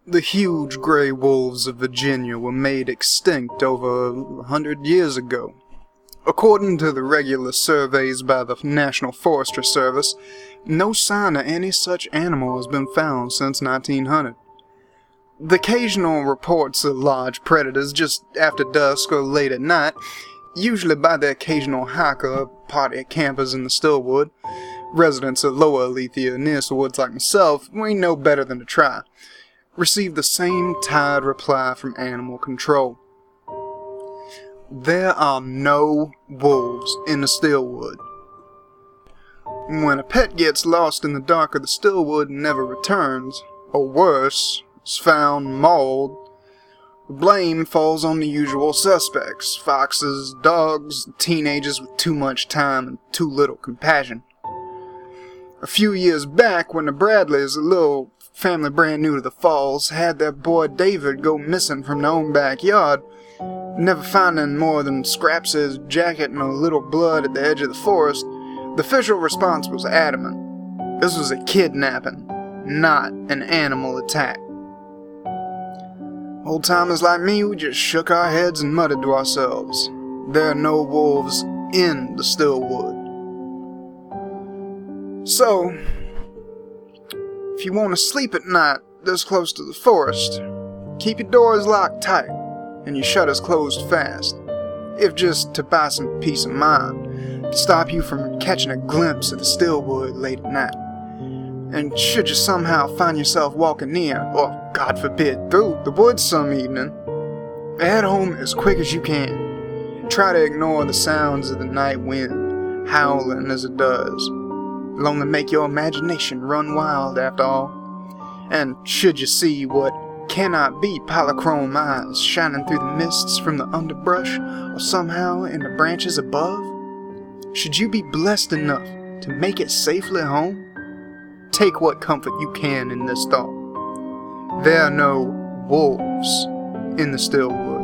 The huge gray wolves of Virginia were made extinct over 100 years ago. According to the regular surveys by the National Forestry Service, no sign of any such animal has been found since 1900. The occasional reports of large predators just after dusk or late at night, usually by the occasional hiker or party of campers in the Stillwood. Residents of Lower Alethea near the woods like myself, we ain't no better than to try. Received the same tired reply from animal control. There are no wolves in the Stillwood. When a pet gets lost in the dark of the Stillwood and never returns, or worse, is found mauled, the blame falls on the usual suspects: foxes, dogs, teenagers with too much time and too little compassion. A few years back, when the Bradleys, a little family brand new to the Falls, had their boy David go missing from their own backyard, never finding more than scraps of his jacket and a little blood at the edge of the forest, the official response was adamant. This was a kidnapping, not an animal attack. Old-timers like me, we just shook our heads and muttered to ourselves, there are no wolves in the Stillwood. So, if you want to sleep at night this close to the forest, keep your doors locked tight and your shutters closed fast, if just to buy some peace of mind, to stop you from catching a glimpse of the Stillwood late at night. And should you somehow find yourself walking near, or God forbid, through the woods some evening, head home as quick as you can. Try to ignore the sounds of the night wind, howling as it does. It'll only make your imagination run wild after all. And should you see what cannot be polychrome eyes shining through the mists from the underbrush or somehow in the branches above, should you be blessed enough to make it safely home, take what comfort you can in this thought. There are no wolves in the Stillwood.